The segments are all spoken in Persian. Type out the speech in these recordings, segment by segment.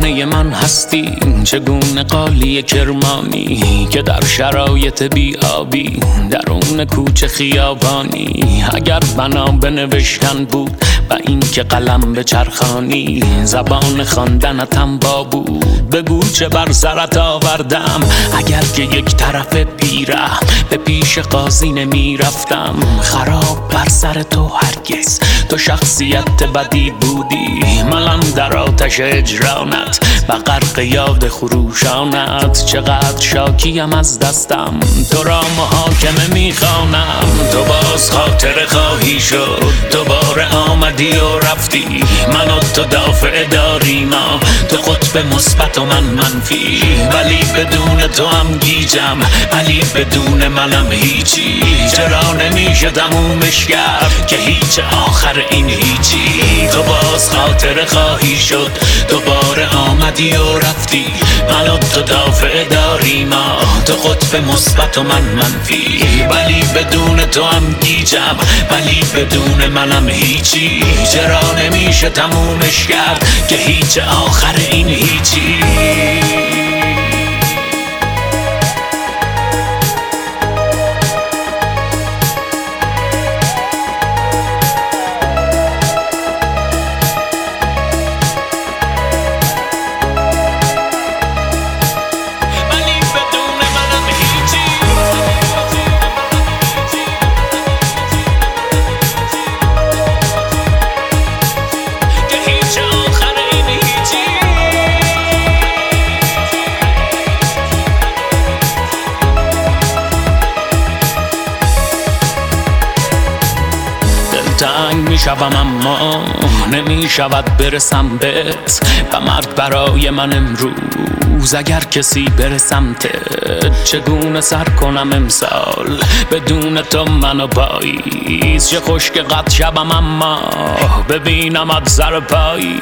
خانه من هستی، چگونه قالی کرمانی که در شرایط بی آبی درون کوچه خیابانی. اگر بنا به نوشتن بود و این که قلم به چرخانی، زبان خواندنتم با بود بگو چه بر سرت آوردم. اگر که یک طرف پیره به پیش قاضی نمی رفتم، خراب بر سر تو هرگز تو شخصیت بدی بودی. منم در آتش اجرانت و غرق یاد خروشانت، چقدر شاکیم از دستم تو را محاکمه میخوانم. تو باز خاطر خواهی شد، دوباره آمدی و رفتی، من و تو دافع داریم، تو قطب مثبت و من منفی. ولی بدون تو هم گیجم، ولی بدون منم هیچی. چرا نمیشه تمومش کرد که هیچ آخر این هیچی. تو باز خاطر خواهی شد، دوباره آمدی و رفتی، من و تو دافع داریم، تو قطب مثبت و من منفی. ولی بدون تو هم گیجم، ولی بدون منم هیچی. چرا نمیشه تمومش کرد که هیچ آخر این هیچی. تنگ می شوم اما نمی شود برسم بهت، و مرگ برای من امروز اگر کسی بره سمتت. چگونه سر کنم امسال بدون تو منو پاییز، چه خوش که قد شبم اما ببینمت سر پایی.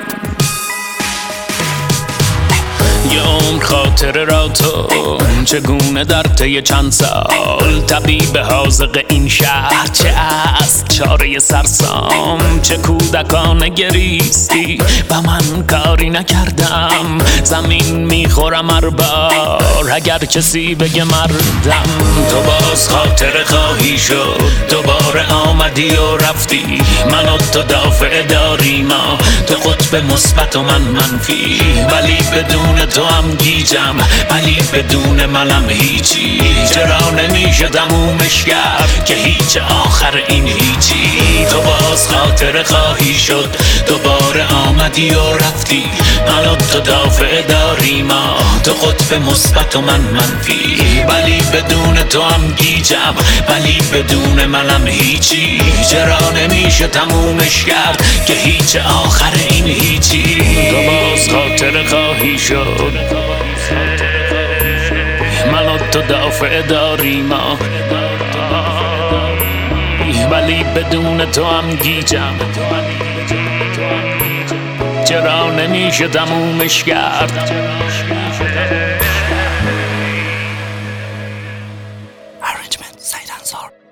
یه عمر خاطره را تو چگونه در طی چند سال، طبیب حاذق این شهر چه است چاره سرسام. چه کودکانه گریستی و من کاری نکردم، زمین میخورم هر بار اگر کسی بگه مردم. تو باز خاطره خواهی شد، دوباره آمدی و رفتی، من و تو دافع داریم، تو قطب مثبت و من منفی. ولی بدون تو هم گیجم، ولی بدون منم هیچی. چرا نمیشه تمومش کرد که هیچ آخر این هیچی. تو باز خاطره خواهی شد، دوباره آمدی و رفتی، من و تو دافع داریم، تو قطب مثبت و من منفی. ولی بدون تو هم گیجم، ولی بدون منم هیچی. چرا نمیشه تمومش کرد که هیچ آخر این هیچی. تو باز خاطره خواهی شد، من و تو دافع داریم، ولی بدون تو هم گیجم. چرا نمیشه تمومش کرد. Arrangement سعید انصار.